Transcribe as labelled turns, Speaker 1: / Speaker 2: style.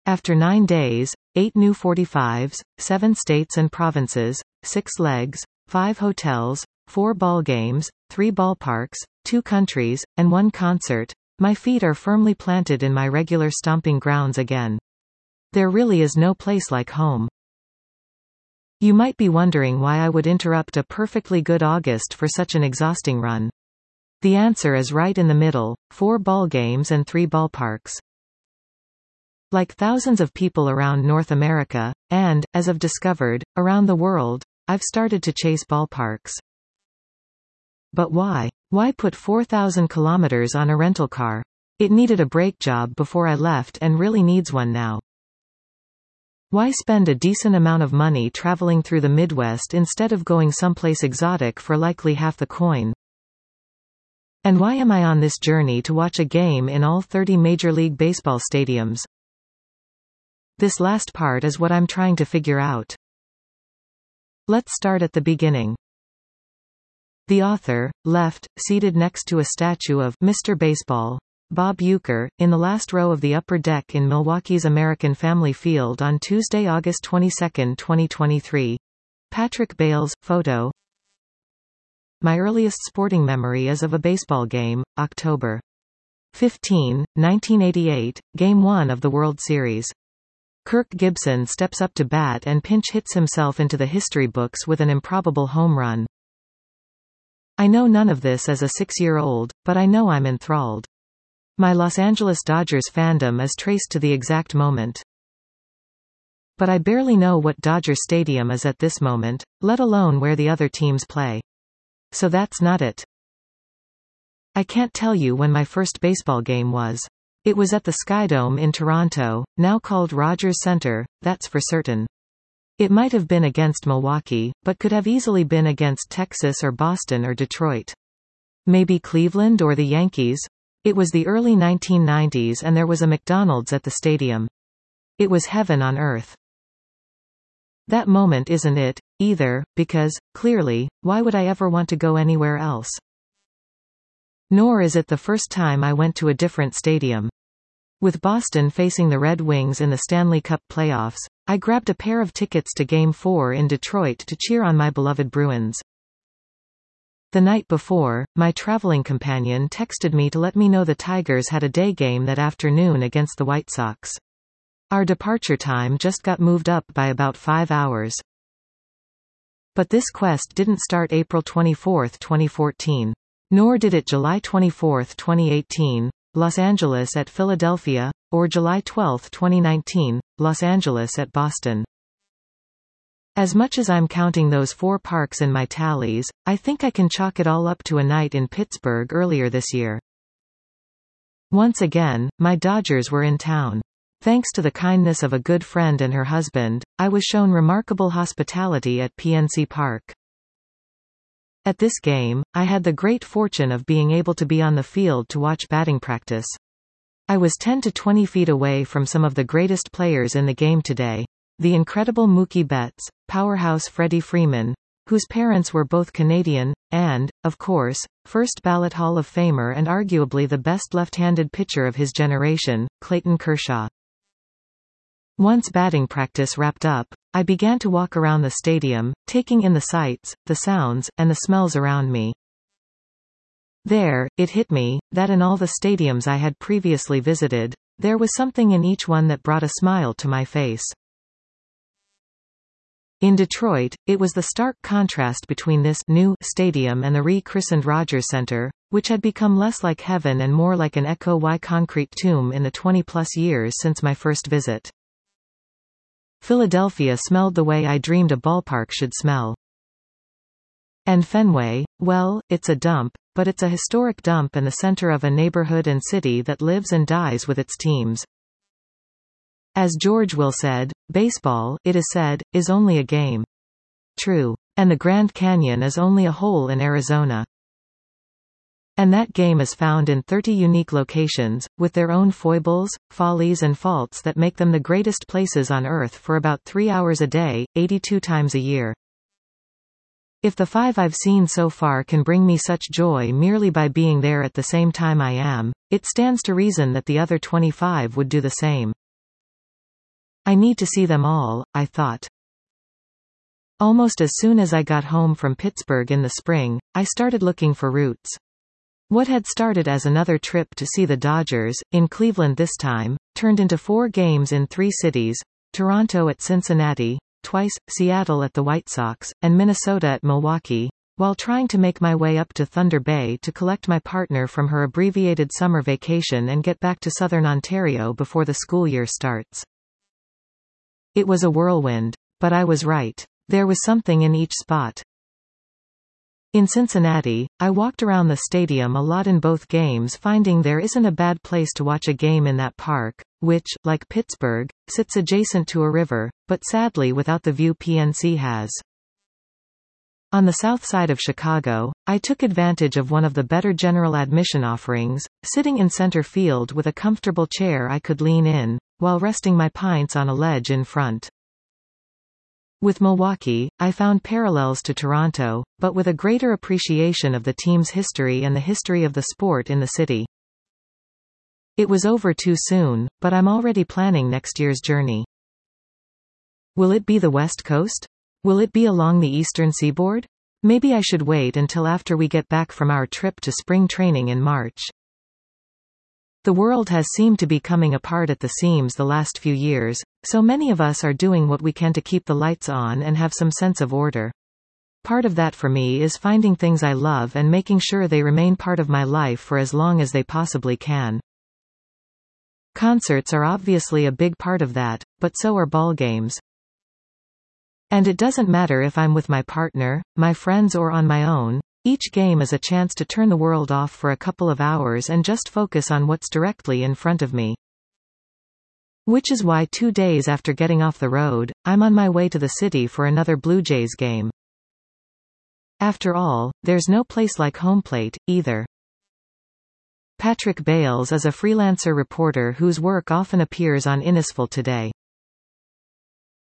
Speaker 1: After 9 days, 8 new 45s, 7 states and provinces, 6 legs, 5 hotels, 4 ball games, 3 ballparks, 2 countries, and 1 concert, my feet are firmly planted in my regular stomping grounds again. There really is no place like home. You might be wondering why I would interrupt a perfectly good August for such an exhausting run. The answer is right in the middle: 4 ball games and 3 ballparks. Like thousands of people around North America, and, as I've discovered, around the world, I've started to chase ballparks. But why? Why put 4,000 kilometers on a rental car? It needed a brake job before I left and really needs one now. Why spend a decent amount of money traveling through the Midwest instead of going someplace exotic for likely half the coin? And why am I on this journey to watch a game in all 30 Major League Baseball stadiums? This last part is what I'm trying to figure out. Let's start at the beginning. The author, left, seated next to a statue of Mr. Baseball, Bob Uecker, in the last row of the upper deck in Milwaukee's American Family Field on Tuesday, August 22, 2023. Patrick Bales, photo. My earliest sporting memory is of a baseball game, October 15, 1988, Game 1 of the World Series. Kirk Gibson steps up to bat and pinch hits himself into the history books with an improbable home run. I know none of this as a 6-year-old, but I know I'm enthralled. My Los Angeles Dodgers fandom is traced to the exact moment. But I barely know what Dodger Stadium is at this moment, let alone where the other teams play. So that's not it. I can't tell you when my first baseball game was. It was at the Skydome in Toronto, now called Rogers Centre, that's for certain. It might have been against Milwaukee, but could have easily been against Texas or Boston or Detroit. Maybe Cleveland or the Yankees? It was the early 1990s and there was a McDonald's at the stadium. It was heaven on earth. That moment isn't it, either, because, clearly, why would I ever want to go anywhere else? Nor is it the first time I went to a different stadium. With Boston facing the Red Wings in the Stanley Cup playoffs, I grabbed a pair of tickets to Game 4 in Detroit to cheer on my beloved Bruins. The night before, my traveling companion texted me to let me know the Tigers had a day game that afternoon against the White Sox. Our departure time just got moved up by about 5 hours. But this quest didn't start April 24, 2014. Nor did it July 24, 2018, Los Angeles at Philadelphia, or July 12, 2019, Los Angeles at Boston. As much as I'm counting those 4 parks in my tallies, I think I can chalk it all up to a night in Pittsburgh earlier this year. Once again, my Dodgers were in town. Thanks to the kindness of a good friend and her husband, I was shown remarkable hospitality at PNC Park. At this game, I had the great fortune of being able to be on the field to watch batting practice. I was 10 to 20 feet away from some of the greatest players in the game today. The incredible Mookie Betts, powerhouse Freddie Freeman, whose parents were both Canadian, and, of course, first ballot Hall of Famer and arguably the best left-handed pitcher of his generation, Clayton Kershaw. Once batting practice wrapped up, I began to walk around the stadium, taking in the sights, the sounds, and the smells around me. There, it hit me, that in all the stadiums I had previously visited, there was something in each one that brought a smile to my face. In Detroit, it was the stark contrast between this new stadium and the re-christened Rogers Centre, which had become less like heaven and more like an echo-y concrete tomb in the 20-plus years since my first visit. Philadelphia smelled the way I dreamed a ballpark should smell. And Fenway, well, it's a dump, but it's a historic dump and the center of a neighborhood and city that lives and dies with its teams. As George Will said, baseball, it is said, is only a game. True. And the Grand Canyon is only a hole in Arizona. And that game is found in 30 unique locations, with their own foibles, follies and faults that make them the greatest places on Earth for about 3 hours a day, 82 times a year. If the 5 I've seen so far can bring me such joy merely by being there at the same time I am, it stands to reason that the other 25 would do the same. I need to see them all, I thought. Almost as soon as I got home from Pittsburgh in the spring, I started looking for routes. What had started as another trip to see the Dodgers, in Cleveland this time, turned into 4 games in 3 cities, Toronto at Cincinnati, twice, Seattle at the White Sox, and Minnesota at Milwaukee, while trying to make my way up to Thunder Bay to collect my partner from her abbreviated summer vacation and get back to southern Ontario before the school year starts. It was a whirlwind, but I was right. There was something in each spot. In Cincinnati, I walked around the stadium a lot in both games, finding there isn't a bad place to watch a game in that park, which, like Pittsburgh, sits adjacent to a river, but sadly without the view PNC has. On the south side of Chicago, I took advantage of one of the better general admission offerings, sitting in center field with a comfortable chair I could lean in, while resting my pints on a ledge in front. With Milwaukee, I found parallels to Toronto, but with a greater appreciation of the team's history and the history of the sport in the city. It was over too soon, but I'm already planning next year's journey. Will it be the West Coast? Will it be along the Eastern Seaboard? Maybe I should wait until after we get back from our trip to spring training in March. The world has seemed to be coming apart at the seams the last few years, so many of us are doing what we can to keep the lights on and have some sense of order. Part of that for me is finding things I love and making sure they remain part of my life for as long as they possibly can. Concerts are obviously a big part of that, but so are ball games. And it doesn't matter if I'm with my partner, my friends or on my own. Each game is a chance to turn the world off for a couple of hours and just focus on what's directly in front of me. Which is why 2 days after getting off the road, I'm on my way to the city for another Blue Jays game. After all, there's no place like home plate, either. Patrick Bales is a freelancer reporter whose work often appears on Innisfil Today.